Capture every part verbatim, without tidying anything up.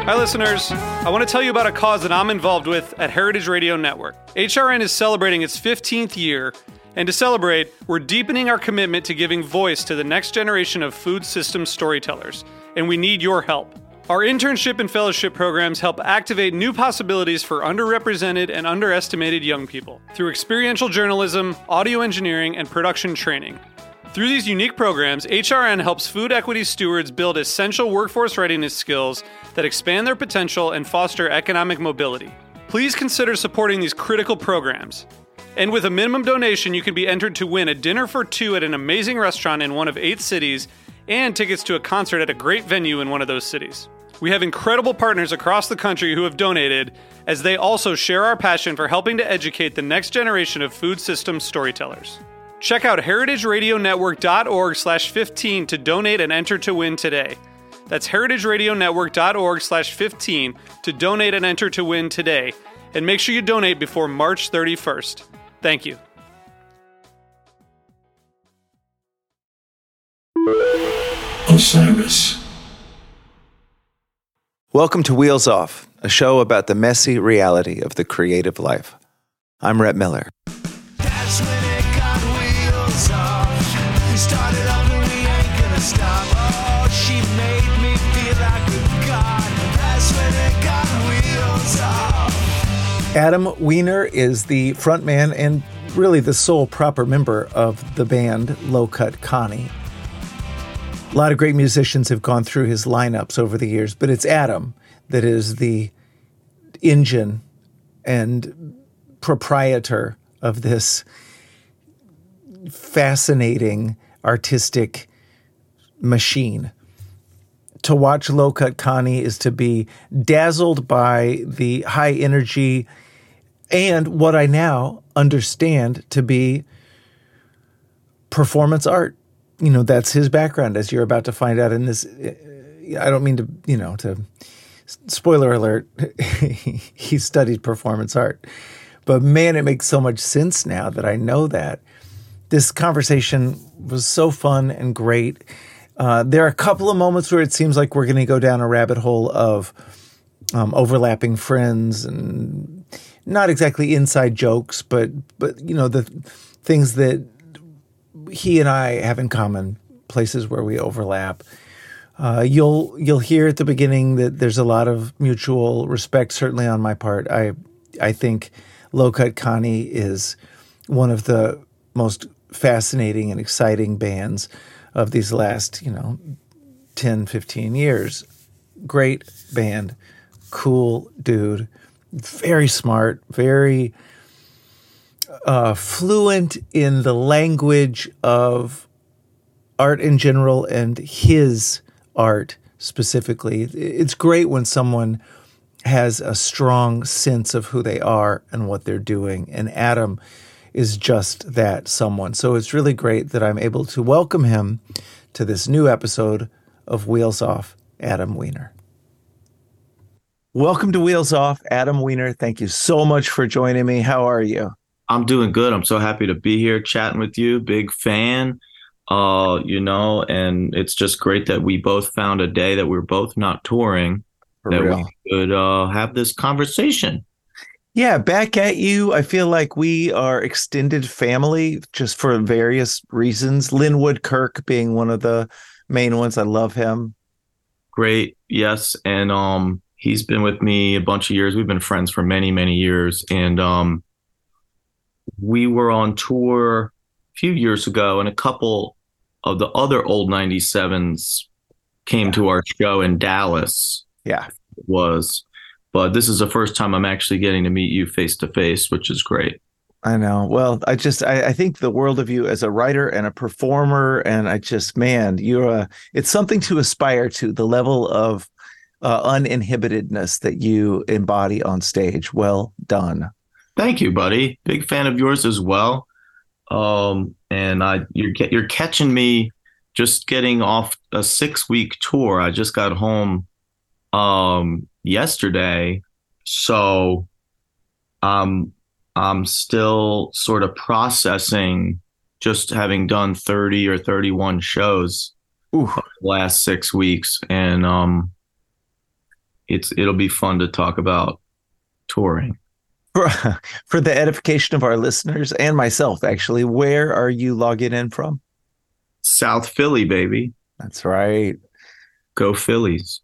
Hi, listeners. I want to tell you about a cause that I'm involved with at Heritage Radio Network. H R N is celebrating its fifteenth year, and to celebrate, we're deepening our commitment to giving voice to the next generation of food systems storytellers, and we need your help. Our internship and fellowship programs help activate new possibilities for underrepresented and underestimated young people through experiential journalism, audio engineering, and production training. Through these unique programs, H R N helps food equity stewards build essential workforce readiness skills that expand their potential and foster economic mobility. Please consider supporting these critical programs. And with a minimum donation, you can be entered to win a dinner for two at an amazing restaurant in one of eight cities and tickets to a concert at a great venue in one of those cities. We have incredible partners across the country who have donated, as they also share our passion for helping to educate the next generation of food systems storytellers. Check out heritageradionetwork.org slash 15 to donate and enter to win today. That's heritageradionetwork.org slash 15 to donate and enter to win today. And make sure you donate before March thirty-first. Thank you. Osiris. Welcome to Wheels Off, a show about the messy reality of the creative life. I'm Rhett Miller. That's when it got wheels off. We started over, we ain't gonna stop. Oh, she made me feel like a god. That's when it got wheels off. Adam Weiner is the frontman and really the sole proper member of the band Low Cut Connie. A lot of great musicians have gone through his lineups over the years, but it's Adam that is the engine and proprietor of this fascinating artistic machine. To watch Low Cut Connie is to be dazzled by the high energy and what I now understand to be performance art. You know, that's his background, as you're about to find out in this. I don't mean to, you know, to spoiler alert, he studied performance art. But man, it makes so much sense now that I know that. This conversation was so fun and great. Uh, there are a couple of moments where it seems like we're going to go down a rabbit hole of um, overlapping friends and not exactly inside jokes, but, but you know, the things that he and I have in common, places where we overlap. Uh, you'll you'll hear at the beginning that there's a lot of mutual respect, certainly on my part. I I think Low Cut Connie is one of the most fascinating and exciting bands of these last, you know, ten, fifteen years. Great band, cool dude, very smart, very Uh, fluent in the language of art in general and his art specifically. It's great when someone has a strong sense of who they are and what they're doing, and Adam is just that someone. So it's really great that I'm able to welcome him to this new episode of Wheels Off, Adam Weiner. Welcome to Wheels Off, Adam Weiner. Thank you so much for joining me. How are you? I'm doing good. I'm so happy to be here chatting with you. Big fan, uh, you know, and it's just great that we both found a day that we're both not touring, For that real. we could uh, have this conversation. Yeah, back at you. I feel like we are extended family just for various reasons. Linwood Kirk being one of the main ones. I love him. Great. Yes. And um, he's been with me a bunch of years. We've been friends for many, many years. And um, we were on tour a few years ago, and a couple of the other old ninety-sevens came Yeah. to our show in Dallas. Yeah. It was, but this is the first time I'm actually getting to meet you face to face, which is great. I know. Well, I just, I, I think the world of you as a writer and a performer. And I just, man, you're a, it's something to aspire to, the level of uh, uninhibitedness that you embody on stage. Well done. Thank you, buddy. Big fan of yours as well. Um, and I, you're get, you're catching me just getting off a six week tour. I just got home um, yesterday, so um, I'm still sort of processing just having done thirty or thirty-one shows Ooh. over the last six weeks, and um, it's it'll be fun to talk about touring. For, for the edification of our listeners and myself, actually, where are you logging in from? South Philly, baby. That's right. Go Phillies.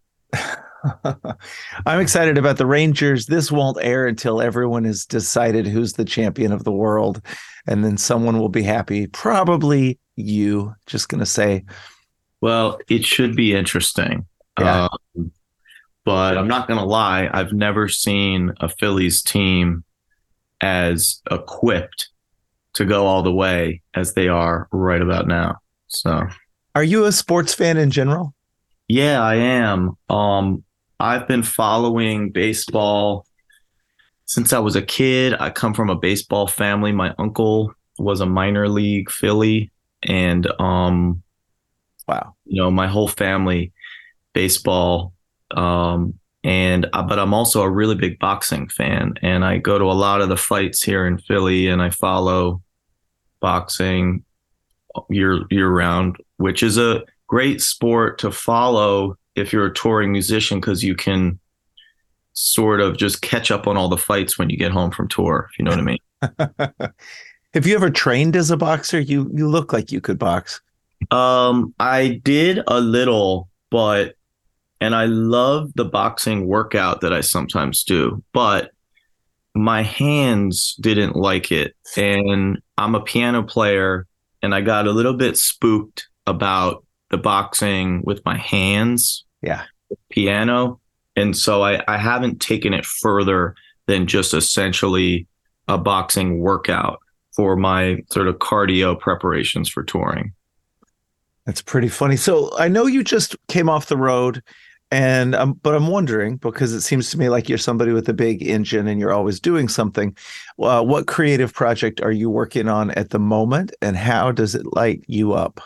I'm excited about the Rangers. This won't air until everyone has decided who's the champion of the world. And then someone will be happy. Probably you. Just going to say. Well, it should be interesting. Yeah. Um, but I'm not going to lie. I've never seen a Phillies team as equipped to go all the way as they are right about now. So, are you a sports fan in general? Yeah, I am. Um, I've been following baseball since I was a kid. I come from a baseball family. My uncle was a minor league Philly, and um, wow, you know, my whole family baseball. Um, and uh, but I'm also a really big boxing fan, and I go to a lot of the fights here in Philly, and I follow boxing year year round, which is a great sport to follow if you're a touring musician, because you can sort of just catch up on all the fights when you get home from tour, if you know what I mean. Have you ever trained as a boxer? You you look like you could box. Um, I did a little, but and I love the boxing workout that I sometimes do, but my hands didn't like it. And I'm a piano player, and I got a little bit spooked about the boxing with my hands. Yeah. Piano. And so I, I haven't taken it further than just essentially a boxing workout for my sort of cardio preparations for touring. That's pretty funny. So I know you just came off the road, and um, but I'm wondering, because it seems to me like you're somebody with a big engine and you're always doing something. Uh, what creative project are you working on at the moment, and how does it light you up?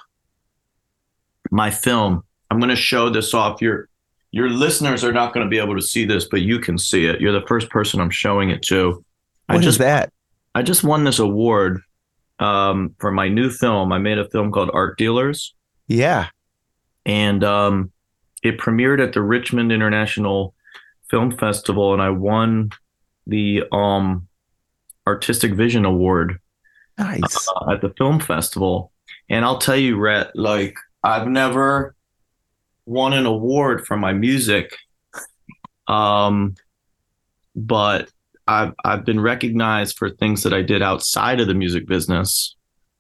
My film. I'm going to show this off. Your your listeners are not going to be able to see this, but you can see it. You're the first person I'm showing it to. What I just, is that? I just won this award um, for my new film. I made a film called Art Dealers. Yeah. And um, it premiered at the Richmond International Film Festival, and I won the um, Artistic Vision Award. Nice. Uh, at the film festival. And I'll tell you, Rhett, like, I've never won an award for my music, um, but I've I've been recognized for things that I did outside of the music business,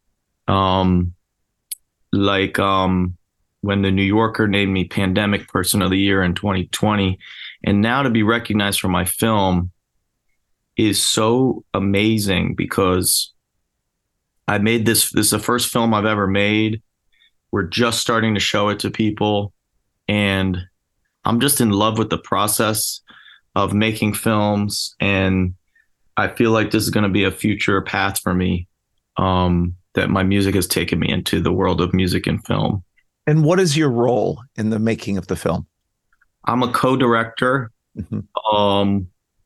um, like um, when the New Yorker named me Pandemic Person of the Year in twenty twenty, and now to be recognized for my film is so amazing, because I made this. This is the first film I've ever made. We're just starting to show it to people, and I'm just in love with the process of making films, and I feel like this is going to be a future path for me, um, that my music has taken me into the world of music and film. And what is your role in the making of the film? I'm a co-director, mm-hmm. um,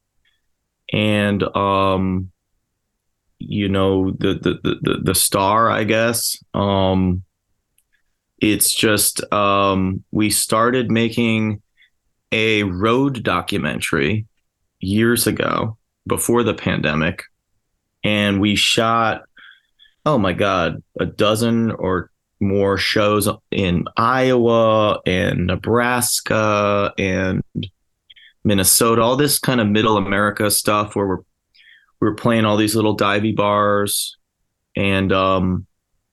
and um, you know, the, the the the star, I guess. Um, It's just um, we started making a road documentary years ago before the pandemic, and we shot, oh my God, a dozen or more shows in Iowa and Nebraska and Minnesota, all this kind of middle America stuff where we're we're playing all these little divey bars, and um,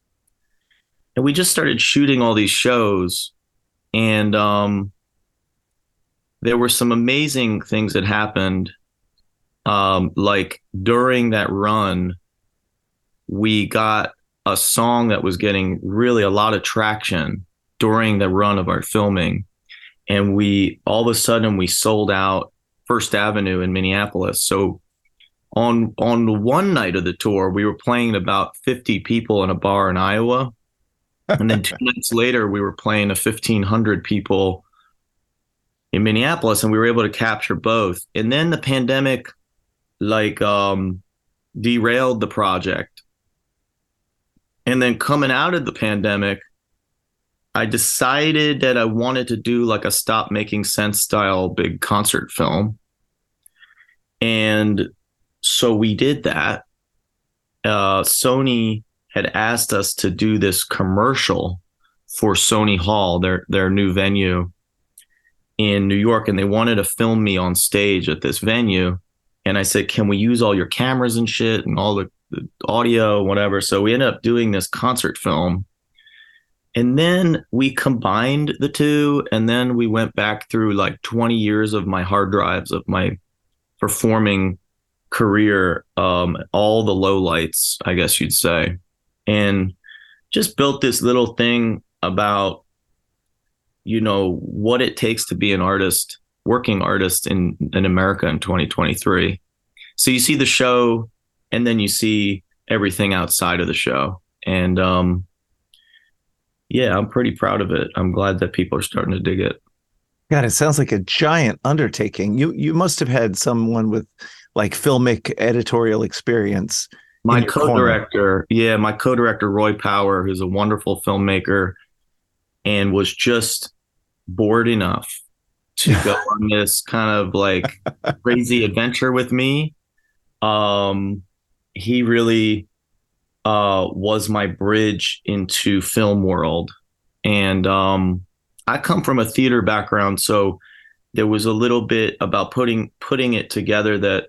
and we just started shooting all these shows, and um, there were some amazing things that happened. Um, like during that run, we got a song that was getting really a lot of traction during the run of our filming. And we, all of a sudden we sold out First Avenue in Minneapolis. So on, on one night of the tour, we were playing to about fifty people in a bar in Iowa. And then two nights later, we were playing to fifteen hundred people in Minneapolis, and we were able to capture both. And then the pandemic, like, um, derailed the project. And then coming out of the pandemic, I decided that I wanted to do like a Stop Making Sense style big concert film. And so we did that. Uh, Sony had asked us to do this commercial for Sony Hall, their their new venue in New York, and they wanted to film me on stage at this venue. And I said, can we use all your cameras and shit and all the, the audio, whatever? So we ended up doing this concert film. And then we combined the two, and then we went back through like twenty years of my hard drives of my performing career, um, all the lowlights, I guess you'd say, and just built this little thing about, you know, what it takes to be an artist, working artist in, in America in twenty twenty-three. So you see the show, and then you see everything outside of the show. And um, yeah, I'm pretty proud of it. I'm glad that people are starting to dig it. God, it sounds like a giant undertaking. You you must have had someone with like filmic editorial experience. My co-director, yeah, my co-director, Roy Power, who's a wonderful filmmaker and was just bored enough to go on this kind of like crazy adventure with me. Um, he really uh, was my bridge into film world. And um, I come from a theater background, so there was a little bit about putting putting it together that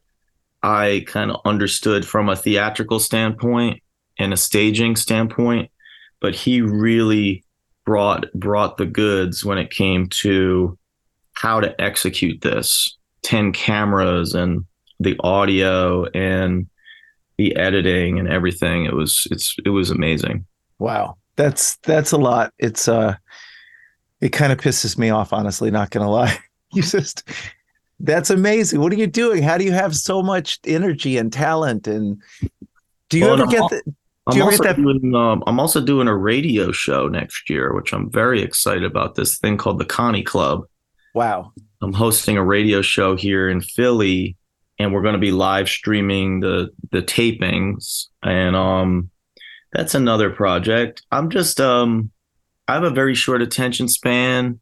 I kind of understood from a theatrical standpoint and a staging standpoint, but he really brought brought the goods when it came to how to execute this. ten cameras and the audio and the editing and everything. It was it's it was amazing. Wow. That's that's a lot. It's uh it kind of pisses me off, honestly, not gonna lie. You just That's amazing. What are you doing? How do you have so much energy and talent? And do you well, ever I'm get al- the, do I'm you ever also get that? doing um, I'm also doing a radio show next year, which I'm very excited about. This thing called the Connie Club. Wow. I'm hosting a radio show here in Philly, and we're going to be live streaming the the tapings. And um, that's another project. I'm just um, I have a very short attention span.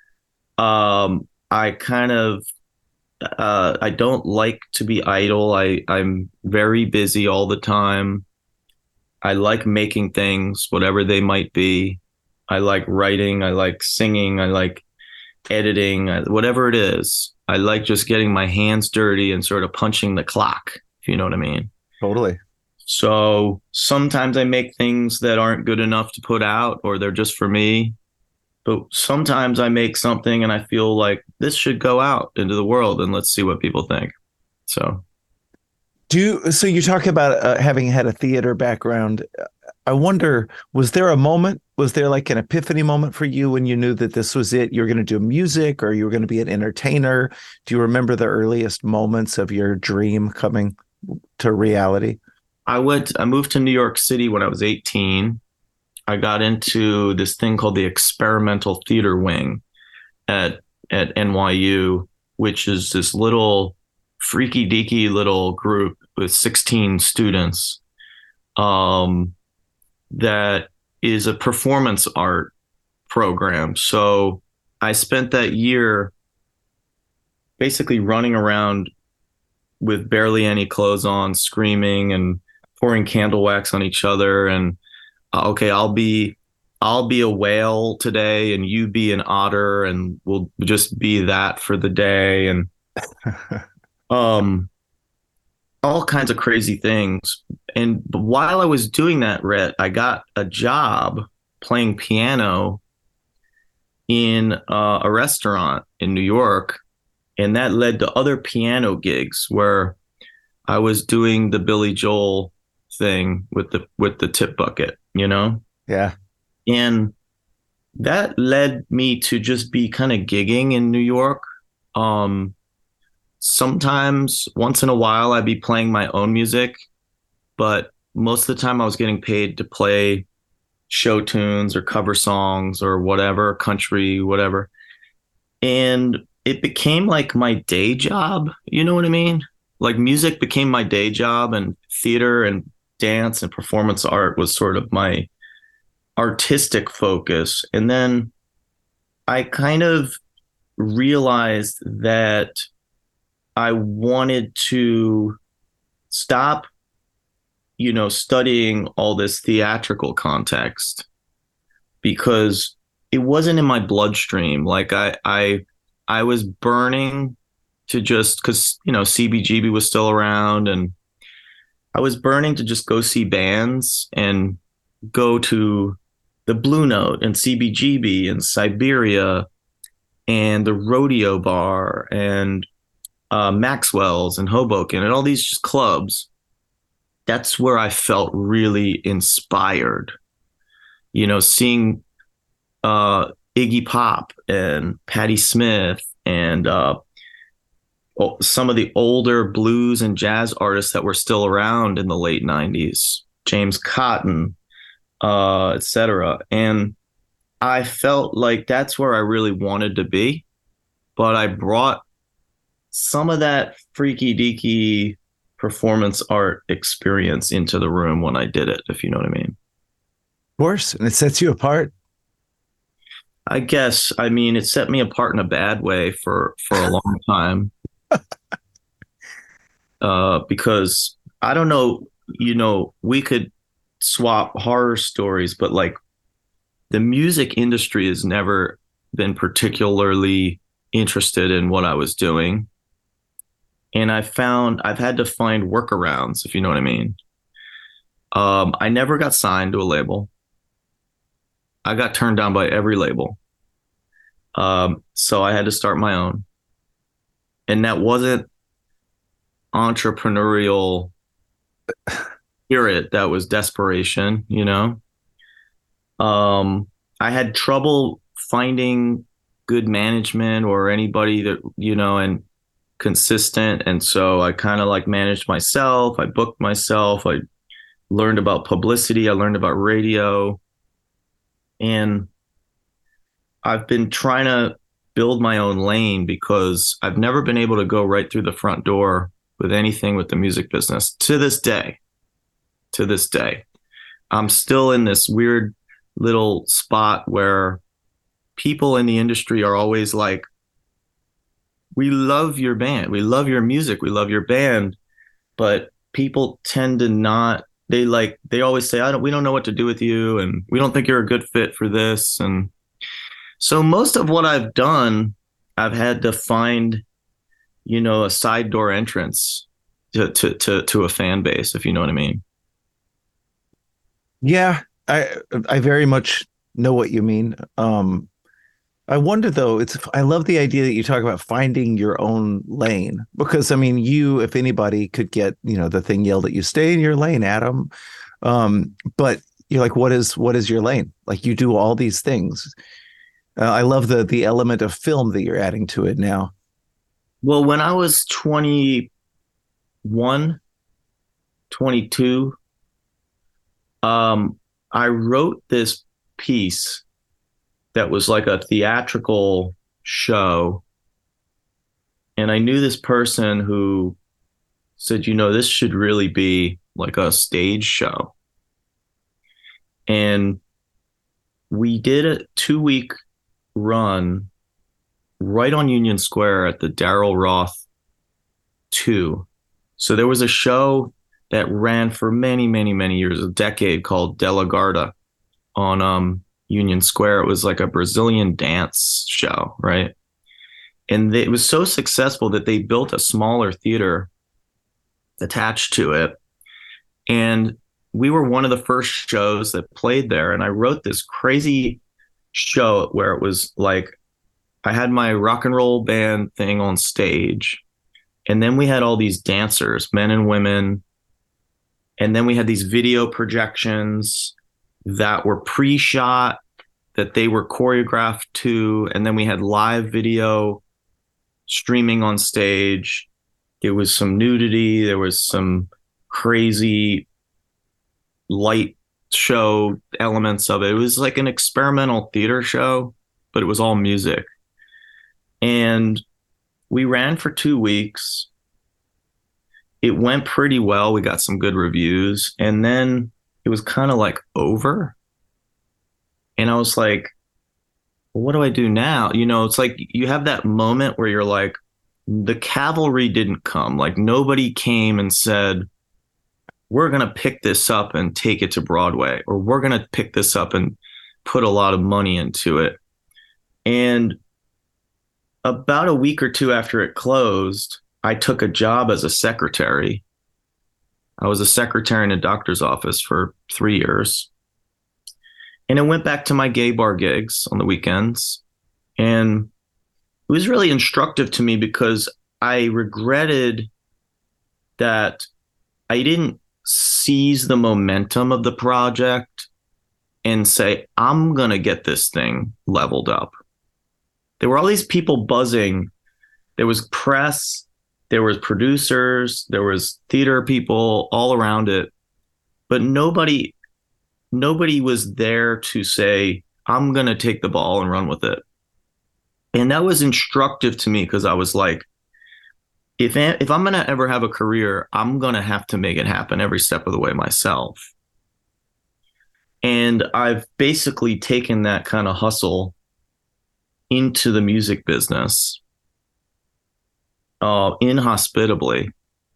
Um, I kind of Uh, I don't like to be idle. I, I'm very busy all the time. I like making things, whatever they might be. I like writing. I like singing. I like editing, whatever it is. I like just getting my hands dirty and sort of punching the clock, if you know what I mean. Totally. So sometimes I make things that aren't good enough to put out, or they're just for me. But sometimes I make something and I feel like this should go out into the world, and let's see what people think. So, Do you, so you talk about uh, having had a theater background. I wonder, was there a moment, was there like an epiphany moment for you when you knew that this was it? You were going to do music, or you were going to be an entertainer? Do you remember the earliest moments of your dream coming to reality? I went, I moved to New York City when I was eighteen. I got into this thing called the Experimental Theater Wing at at N Y U, which is this little freaky deaky little group with sixteen students um, that is a performance art program. So I spent that year basically running around with barely any clothes on, screaming and pouring candle wax on each other. And uh, okay, I'll be I'll be a whale today, and you be an otter, and we'll just be that for the day. And um, all kinds of crazy things. And while I was doing that, Rhett, I got a job playing piano in uh, a restaurant in New York. And that led to other piano gigs where I was doing the Billy Joel thing with the with the tip bucket, you know? Yeah. And that led me to just be kind of gigging in New York. Um, sometimes, once in a while, I'd be playing my own music, but most of the time I was getting paid to play show tunes or cover songs or whatever, country, whatever. And it became like my day job. You know what I mean? Like music became my day job, and theater and dance and performance art was sort of my artistic focus. And then I kind of realized that I wanted to stop, you know, studying all this theatrical context because it wasn't in my bloodstream. Like I, I, I was burning to just, cause you know, C B G B was still around, and I was burning to just go see bands and go to the Blue Note and C B G B and Siberia and the Rodeo Bar and uh, Maxwell's and Hoboken and all these just clubs. That's where I felt really inspired, you know, seeing uh, Iggy Pop and Patti Smith and uh, some of the older blues and jazz artists that were still around in the late nineties, James Cotton, uh, et cetera. And I felt like that's where I really wanted to be, but I brought some of that freaky deaky performance art experience into the room when I did it, if you know what I mean. Of course. And it sets you apart. I guess. I mean, it set me apart in a bad way for, for a long time. uh, because I don't know, you know, we could swap horror stories, but like the music industry has never been particularly interested in what I was doing. And I found I've had to find workarounds, if you know what I mean. Um, I never got signed to a label. I got turned down by every label. Um, so I had to start my own. And that wasn't entrepreneurial spirit. That was desperation, you know. Um, I had trouble finding good management or anybody that, you know, and consistent. And so I kind of like managed myself. I booked myself. I learned about publicity. I learned about radio. And I've been trying to build my own lane because I've never been able to go right through the front door with anything with the music business to this day. To this day, I'm still in this weird little spot where people in the industry are always like, we love your band, we love your music, we love your band, but people tend to not, they like, they always say, I don't, we don't know what to do with you, and we don't think you're a good fit for this. And so most of what I've done, I've had to find, you know, a side door entrance to, to, to, to a fan base, if you know what I mean. Yeah, I I very much know what you mean. Um, I wonder though, it's I love the idea that you talk about finding your own lane, because I mean, you, if anybody, could get, you know, the thing yelled at you, stay in your lane, Adam. Um, but you're like, what is what is your lane? Like, you do all these things. Uh, I love the the element of film that you're adding to it now. Well, when I was twenty-one, twenty-two, um, I wrote this piece that was like a theatrical show. And I knew this person who said, you know, this should really be like a stage show. And we did a two week run right on Union Square at the Daryl Roth two. So there was a show that ran for many, many, many years, a decade, called De La Garda on um, Union Square. It was like a Brazilian dance show, right? And they, it was so successful that they built a smaller theater attached to it. And we were one of the first shows that played there. And I wrote this crazy show where it was like, I had my rock and roll band thing on stage. And then we had all these dancers, men and women. And then we had these video projections that were pre-shot, that they were choreographed to. And then we had live video streaming on stage. There was some nudity. There was some crazy light show elements of it. It was like an experimental theater show, but it was all music. And we ran for two weeks. It went pretty well. We got some good reviews. And then it was kind of like over. And I was like, well, what do I do now? You know, it's like you have that moment where you're like, the cavalry didn't come. Like nobody came and said, we're going to pick this up and take it to Broadway, or we're going to pick this up and put a lot of money into it. And about a week or two after it closed, I took a job as a secretary. I was a secretary in a doctor's office for three years. And I went back to my gay bar gigs on the weekends. And it was really instructive to me because I regretted that I didn't seize the momentum of the project and say, I'm going to get this thing leveled up. There were all these people buzzing. There was press, there was producers, there was theater people all around it. But nobody, nobody was there to say, I'm going to take the ball and run with it. And that was instructive to me because I was like, if if I'm going to ever have a career, I'm going to have to make it happen every step of the way myself. And I've basically taken that kind of hustle into the music business, uh, inhospitably.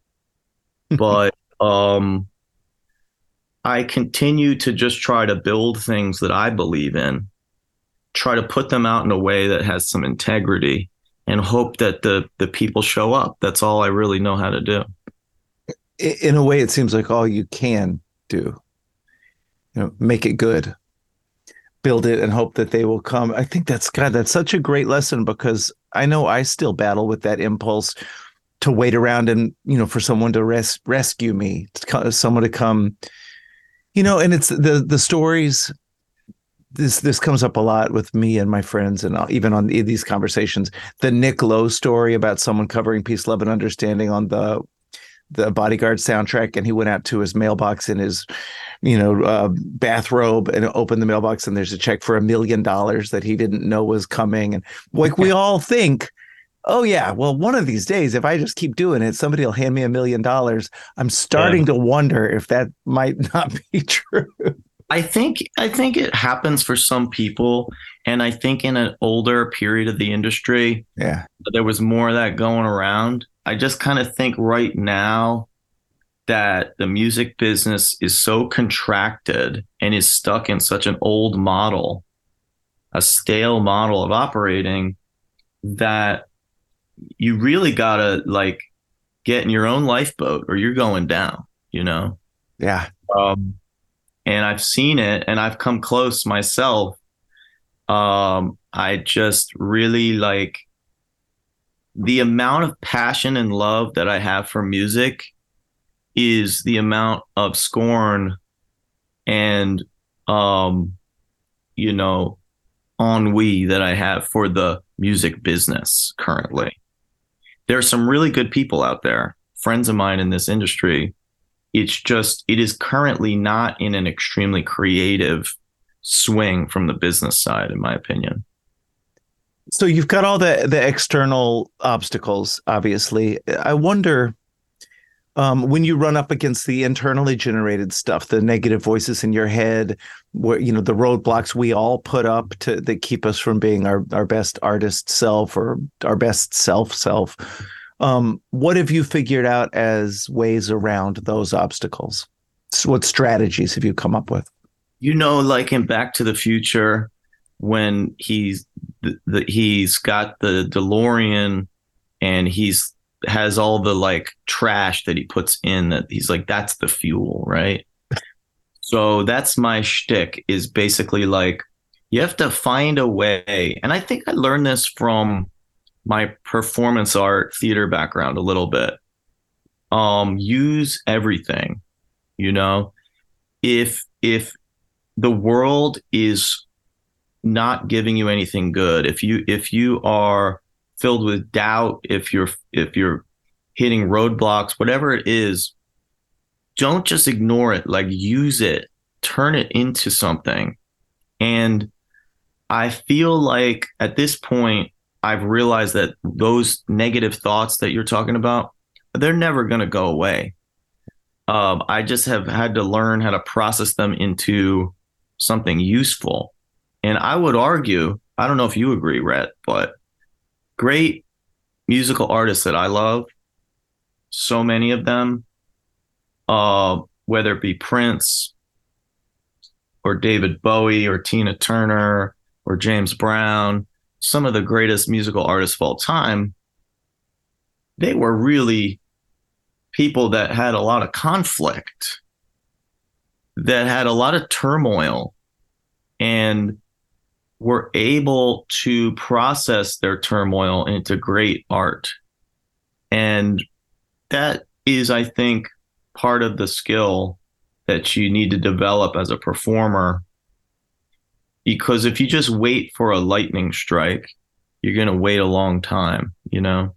But um, I continue to just try to build things that I believe in, try to put them out in a way that has some integrity, and hope that the the people show up. That's all I really know how to do. In a way, it seems like all you can do. You know, make it good, build it, and hope that they will come. I think that's God. That's such a great lesson because I know I still battle with that impulse to wait around and you know for someone to res- rescue me, to, someone to come. You know, and it's the the stories. This this comes up a lot with me and my friends, and even on these conversations. The Nick Lowe story about someone covering Peace, Love, and Understanding on the the Bodyguard soundtrack, and he went out to his mailbox in his, you know, uh, bathrobe and opened the mailbox, and there's a check for a million dollars that he didn't know was coming. And like we all think, oh yeah, well, one of these days, if I just keep doing it, somebody will hand me a million dollars. I'm starting yeah. to wonder if that might not be true. I think I think it happens for some people, and I think in an older period of the industry, yeah, there was more of that going around. I just kind of think right now that the music business is so contracted and is stuck in such an old model, a stale model of operating, that you really gotta like get in your own lifeboat or you're going down, you know? Yeah. Um, And I've seen it and I've come close myself. Um, I just really like the amount of passion and love that I have for music is the amount of scorn and, um, you know, ennui that I have for the music business currently. There are some really good people out there, friends of mine in this industry. It's just, it is currently not in an extremely creative swing from the business side, in my opinion. So you've got all the, the external obstacles, obviously. I wonder, um, when you run up against the internally generated stuff, the negative voices in your head, where, you know, the roadblocks we all put up to that keep us from being our, our best artist self or our best self self. Um, what have you figured out as ways around those obstacles? What strategies have you come up with? You know, like in Back to the Future, when he's the, the, he's got the DeLorean and he's has all the like trash that he puts in, that he's like, that's the fuel, right? So that's my shtick, is basically like, you have to find a way. And I think I learned this from my performance art theater background a little bit. Um, use everything, you know, if, if the world is not giving you anything good, if you, if you are filled with doubt, if you're, if you're hitting roadblocks, whatever it is, don't just ignore it, like use it, turn it into something. And I feel like at this point, I've realized that those negative thoughts that you're talking about, they're never going to go away. Um, I just have had to learn how to process them into something useful. And I would argue, I don't know if you agree, Rhett, but great musical artists that I love, so many of them, uh, whether it be Prince or David Bowie or Tina Turner or James Brown, some of the greatest musical artists of all time, they were really people that had a lot of conflict, that had a lot of turmoil, and were able to process their turmoil into great art. And that is, I think, part of the skill that you need to develop as a performer. Because if you just wait for a lightning strike, you're going to wait a long time, you know?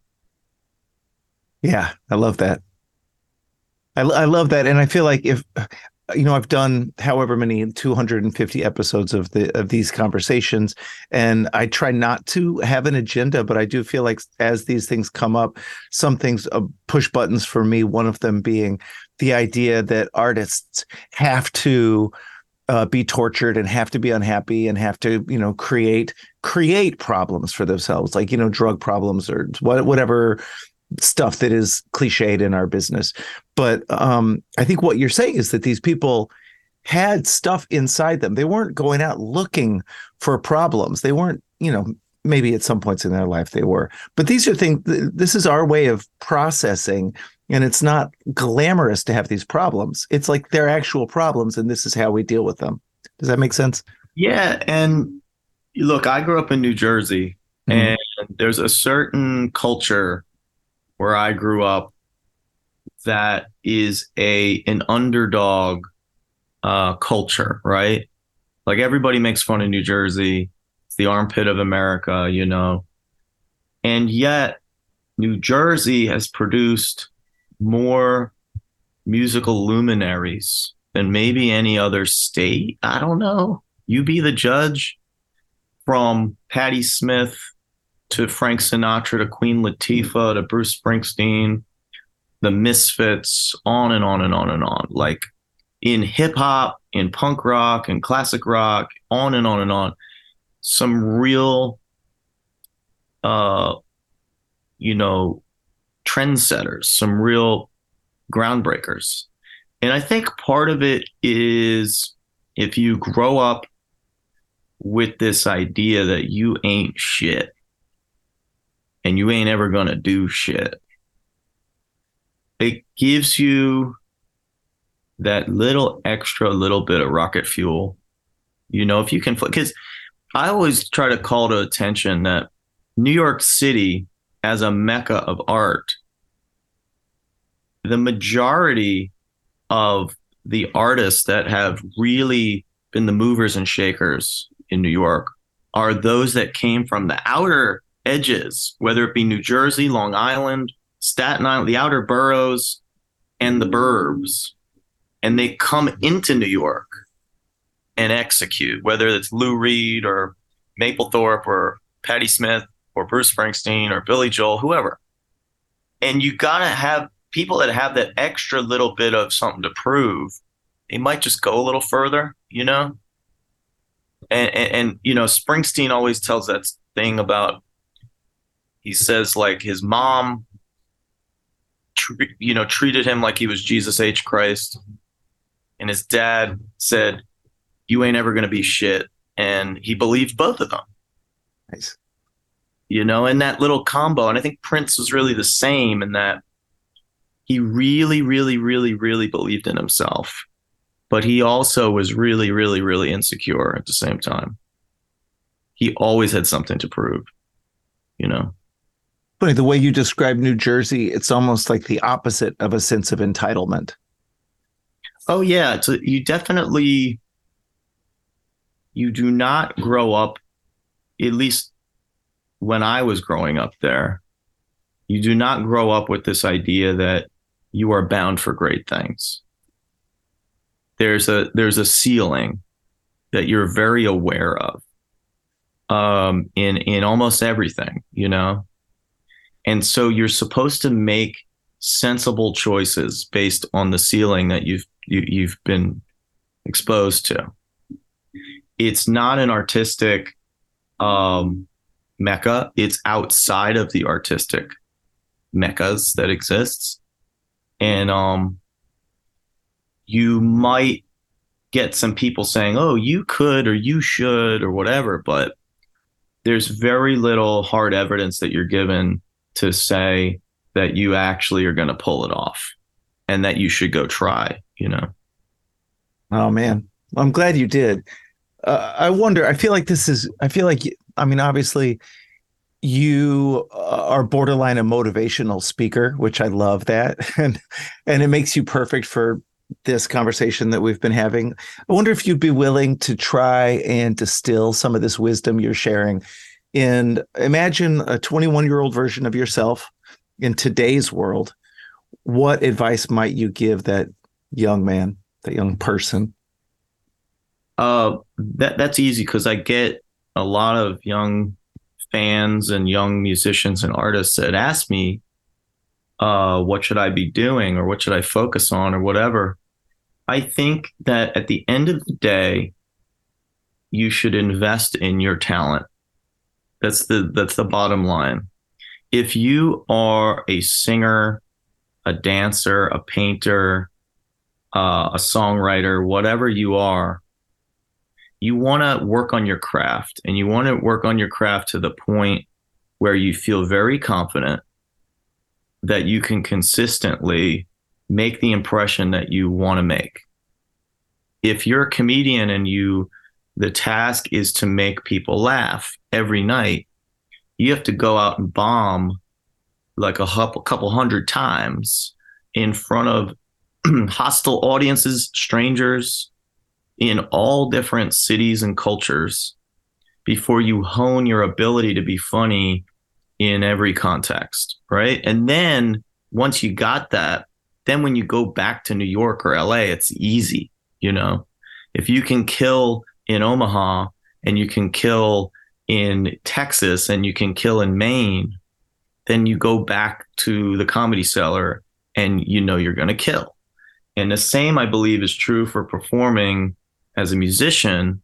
Yeah, I love that. I, I love that. And I feel like if, you know, I've done however many two hundred fifty episodes of the of these conversations, and I try not to have an agenda, but I do feel like as these things come up, some things uh, push buttons for me, one of them being the idea that artists have to uh, be tortured and have to be unhappy and have to, you know, create create problems for themselves, like, you know, drug problems or what, whatever stuff that is cliched in our business. But um, I think what you're saying is that these people had stuff inside them. They weren't going out looking for problems. They weren't, you know, maybe at some points in their life they were. But these are things, this is our way of processing. And it's not glamorous to have these problems. It's like they're actual problems, and this is how we deal with them. Does that make sense? Yeah. And look, I grew up in New Jersey, mm-hmm. and there's a certain culture where I grew up that is a an underdog uh, culture, right? Like everybody makes fun of New Jersey. It's the armpit of America, you know. And yet New Jersey has produced more musical luminaries than maybe any other state. I don't know. You be the judge. From Patti Smith to Frank Sinatra to Queen Latifah to Bruce Springsteen, the Misfits, on and on and on and on. Like in hip hop, in punk rock, and classic rock, on and on and on. Some real, uh, you know, trendsetters, some real groundbreakers. And I think part of it is if you grow up with this idea that you ain't shit and you ain't ever gonna do shit, it gives you that little extra little bit of rocket fuel. You know, if you can, because I always try to call to attention that New York City as a mecca of art, the majority of the artists that have really been the movers and shakers in New York are those that came from the outer edges, whether it be New Jersey, Long Island, Staten Island, the outer boroughs, and the burbs. And they come into New York and execute, whether it's Lou Reed or Mapplethorpe or Patti Smith or Bruce Springsteen or Billy Joel, whoever. And you got to have people that have that extra little bit of something to prove. They might just go a little further, you know? And, and, and you know, Springsteen always tells that thing about, he says like his mom, tr- you know, treated him like he was Jesus H. Christ. And his dad said, you ain't ever going to be shit. And he believed both of them. Nice. You know, and that little combo. And I think Prince was really the same in that he really, really, really, really believed in himself. But he also was really, really, really insecure at the same time. He always had something to prove, you know. Funny, the way you describe New Jersey, it's almost like the opposite of a sense of entitlement. Oh, yeah. So you definitely, you do not grow up, at least when I was growing up there, you do not grow up with this idea that you are bound for great things. There's a there's a ceiling that you're very aware of um, in in almost everything, you know? And so you're supposed to make sensible choices based on the ceiling that you've you, you've been exposed to. it's not an artistic um, mecca. It's outside of the artistic meccas that exists. And um, you might get some people saying, oh, you could, or you should, or whatever, but there's very little hard evidence that you're given to say that you actually are going to pull it off and that you should go try, you know? Oh man, I'm glad you did. Uh, I wonder, I feel like this is, I feel like, I mean, obviously you are borderline a motivational speaker, which I love that. And, and it makes you perfect for this conversation that we've been having. I wonder if you'd be willing to try and distill some of this wisdom you're sharing. And imagine a twenty-one year old version of yourself in today's world. What advice might you give that young man, that young person? Uh, that that's easy because I get a lot of young fans and young musicians and artists that ask me, uh, what should I be doing or what should I focus on or whatever. I think that at the end of the day, you should invest in your talent. That's the that's the bottom line. If you are a singer, a dancer, a painter, uh, a songwriter, whatever you are, you want to work on your craft, and you want to work on your craft to the point where you feel very confident that you can consistently make the impression that you want to make. If you're a comedian and you, the task is to make people laugh every night, you have to go out and bomb like a couple hundred times in front of hostile audiences, strangers, in all different cities and cultures before you hone your ability to be funny in every context, right? And then once you got that, then when you go back to New York or L A, it's easy, you know? If you can kill in Omaha and you can kill in Texas and you can kill in Maine, then you go back to the Comedy Cellar and you know you're going to kill. And the same, I believe, is true for performing as a musician.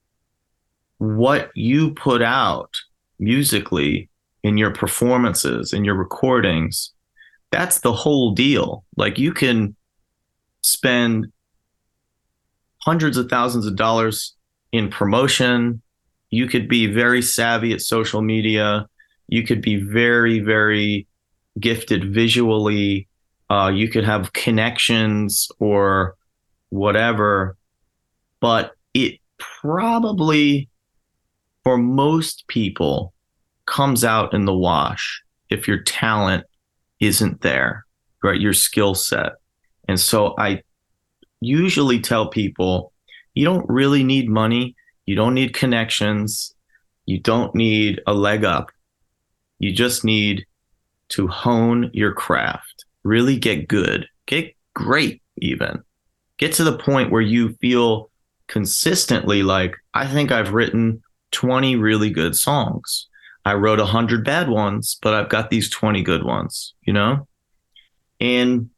What you put out musically in your performances, in your recordings, that's the whole deal. Like, you can spend hundreds of thousands of dollars in promotion. You could be very savvy at social media. You could be very, very gifted visually. Uh, you could have connections or whatever. But it probably, for most people, comes out in the wash if your talent isn't there, right? Your skill set. And so I usually tell people, you don't really need money. You don't need connections. You don't need a leg up. You just need to hone your craft, really get good, get great even. Get to the point where you feel consistently like, I think I've written twenty really good songs. I wrote one hundred bad ones, but I've got these twenty good ones, you know? And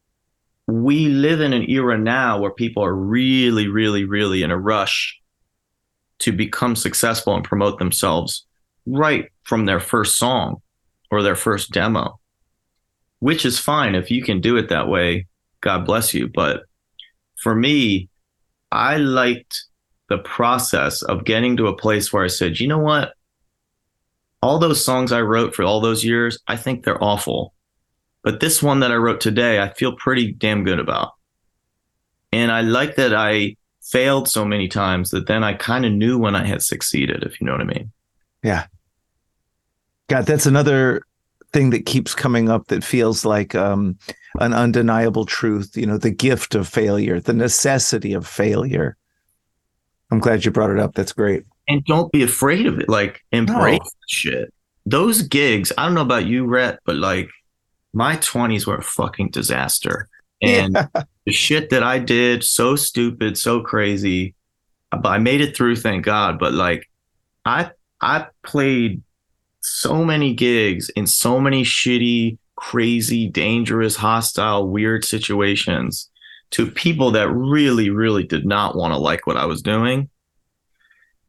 we live in an era now where people are really, really, really in a rush to become successful and promote themselves right from their first song or their first demo, which is fine. If you can do it that way, God bless you. But for me, I liked the process of getting to a place where I said, you know what? All those songs I wrote for all those years, I think they're awful. But this one that I wrote today, I feel pretty damn good about. And I like that I failed so many times that then I kind of knew when I had succeeded, if you know what I mean. Yeah. God, that's another thing that keeps coming up that feels like um, an undeniable truth, you know, the gift of failure, the necessity of failure. I'm glad you brought it up. That's great. And don't be afraid of it. Like, embrace No. shit. Those gigs, I don't know about you, Rhett, but like, my twenties were a fucking disaster. And Yeah. the shit that I did, so stupid, so crazy. But I made it through, thank God. But like, I I played so many gigs in so many shitty, crazy, dangerous, hostile, weird situations to people that really, really did not want to like what I was doing.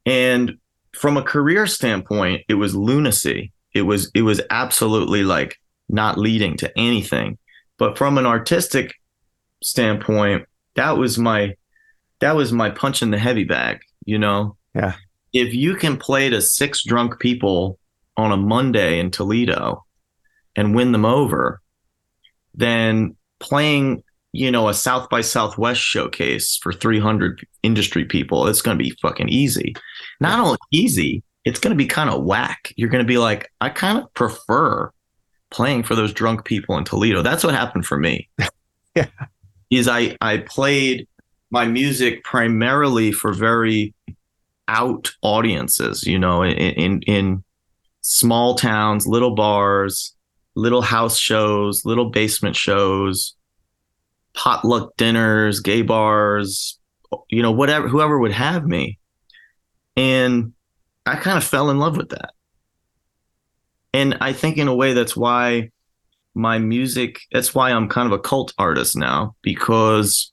And from a career standpoint, it was lunacy. It was it was absolutely like not leading to anything. But from an artistic standpoint, that was my that was my punch in the heavy bag, you know? Yeah. If you can play to six drunk people on a Monday in Toledo and win them over, then playing, you know, a South by Southwest showcase for three hundred industry people, it's going to be fucking easy. Not only easy, it's going to be kind of whack. You're going to be like, I kind of prefer playing for those drunk people in Toledo. That's what happened for me. Yeah. Is I, I played my music primarily for very out audiences, you know, in, in, in small towns, little bars, little house shows, little basement shows, potluck dinners, gay bars, you know, whatever, whoever would have me. And I kind of fell in love with that. And I think in a way that's why my music, that's why I'm kind of a cult artist now, because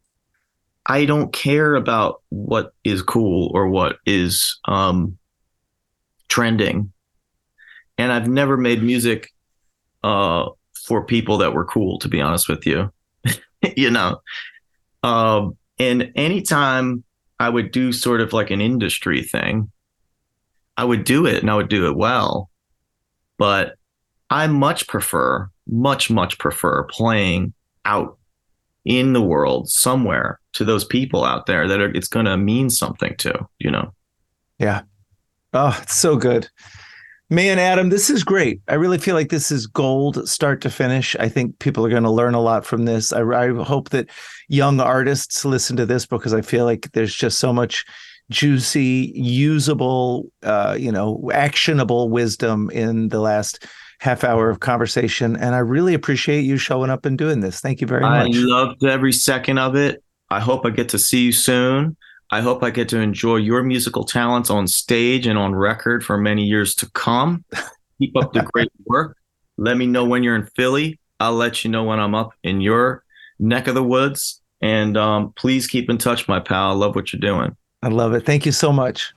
I don't care about what is cool or what is um, trending. And I've never made music uh, for people that were cool, to be honest with you. You know, um, and anytime I would do sort of like an industry thing, I would do it and I would do it well. But I much prefer, much, much prefer playing out in the world somewhere to those people out there that are, it's going to mean something to, you know? Yeah. Oh, it's so good. Man, Adam, this is great. I really feel like this is gold start to finish. I think people are going to learn a lot from this. I, I hope that young artists listen to this because I feel like there's just so much juicy, usable, uh, you know, actionable wisdom in the last half hour of conversation. And I really appreciate you showing up and doing this. Thank you very much. I loved every second of it. I hope I get to see you soon. I hope I get to enjoy your musical talents on stage and on record for many years to come. Keep up the great work. Let me know when you're in Philly. I'll let you know when I'm up in your neck of the woods. And um, please keep in touch, my pal. I love what you're doing. I love it. Thank you so much.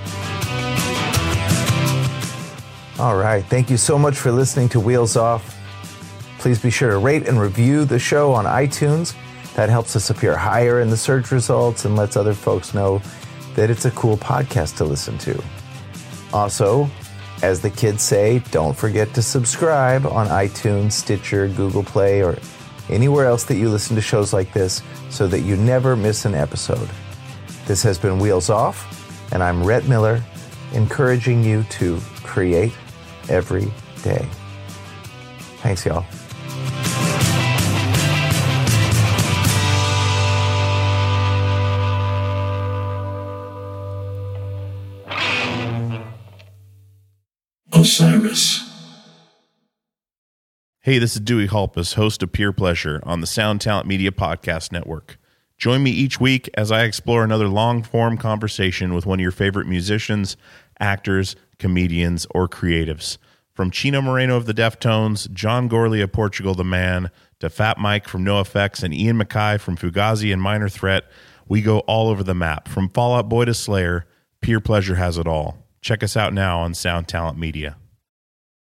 All right. Thank you so much for listening to Wheels Off. Please be sure to rate and review the show on iTunes. That helps us appear higher in the search results and lets other folks know that it's a cool podcast to listen to. Also, as the kids say, don't forget to subscribe on iTunes, Stitcher, Google Play, or anywhere else that you listen to shows like this so that you never miss an episode. This has been Wheels Off, and I'm Rhett Miller, encouraging you to create every day. Thanks, y'all. Osiris. Hey, this is Dewey Halpus, host of Peer Pleasure on the Sound Talent Media Podcast Network. Join me each week as I explore another long-form conversation with one of your favorite musicians, actors, comedians, or creatives. From Chino Moreno of the Deftones, John Gorley of Portugal the Man, to Fat Mike from NoFX and Ian MacKaye from Fugazi and Minor Threat, we go all over the map. From Fall Out Boy to Slayer, Peer Pleasure has it all. Check us out now on Sound Talent Media.